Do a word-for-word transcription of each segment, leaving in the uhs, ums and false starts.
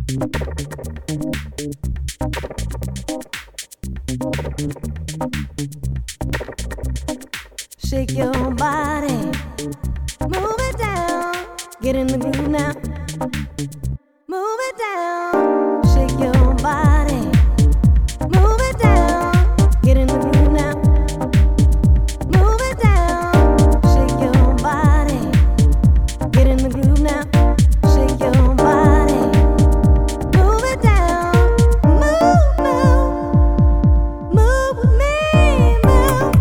Shake your body, move it down, get in the groove now. Move it down, shake your body, move it down, get in the groove now. Move it down, shake your body, get in the groove now. Shake your body, move it down, move, move, move with me, move.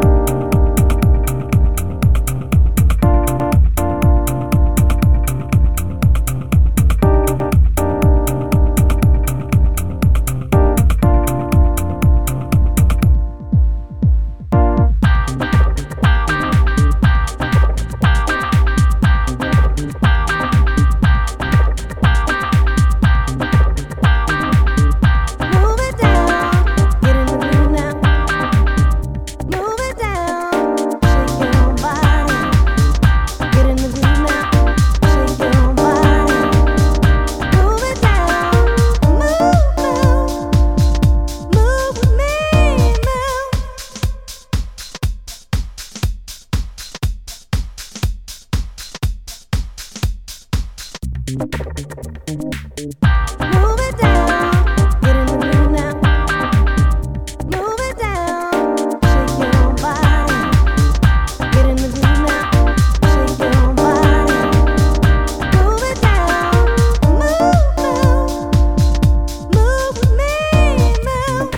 Move it down, get in the groove now. Move it down, shake your body, get in the groove now. Shake your body, move it down, move, move, move with me, move.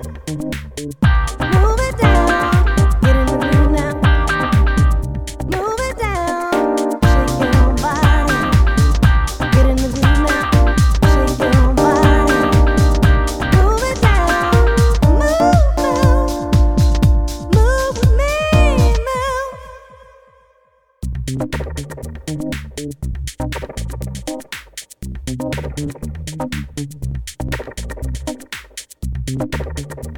Move it down, get in the groove now. Move it down, shake your body, get in the groove now. Shake your body, move it down, move, move, move with me, move.